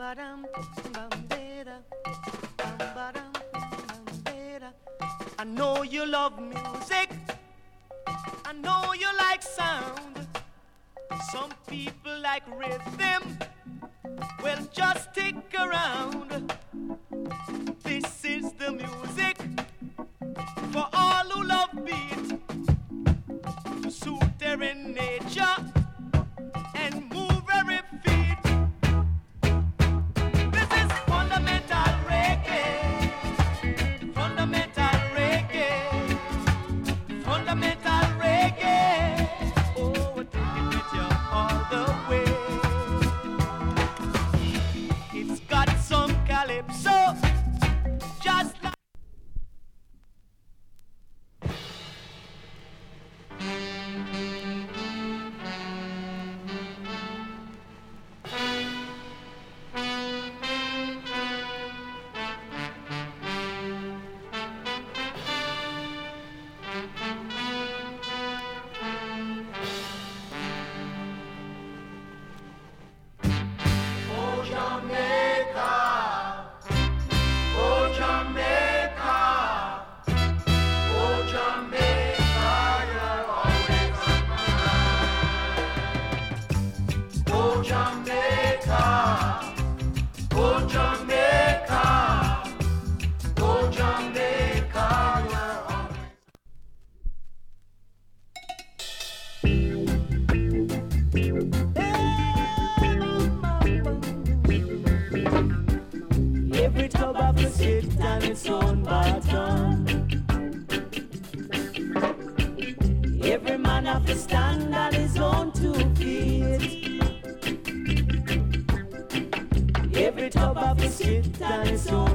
I know you love music. I know you like sound. Some people like rhythm. Well, just stick around. This is the music for all who love beat, to suit their nature and move every feet. This is fundamental reggae, fundamental reggae, fundamental reggae. Oh, we're taking it you all the way. It's got some calypso, just like every tub of a sit on its own bottom. Every man have to stand on his own 2 feet. Every tub of a sit on its own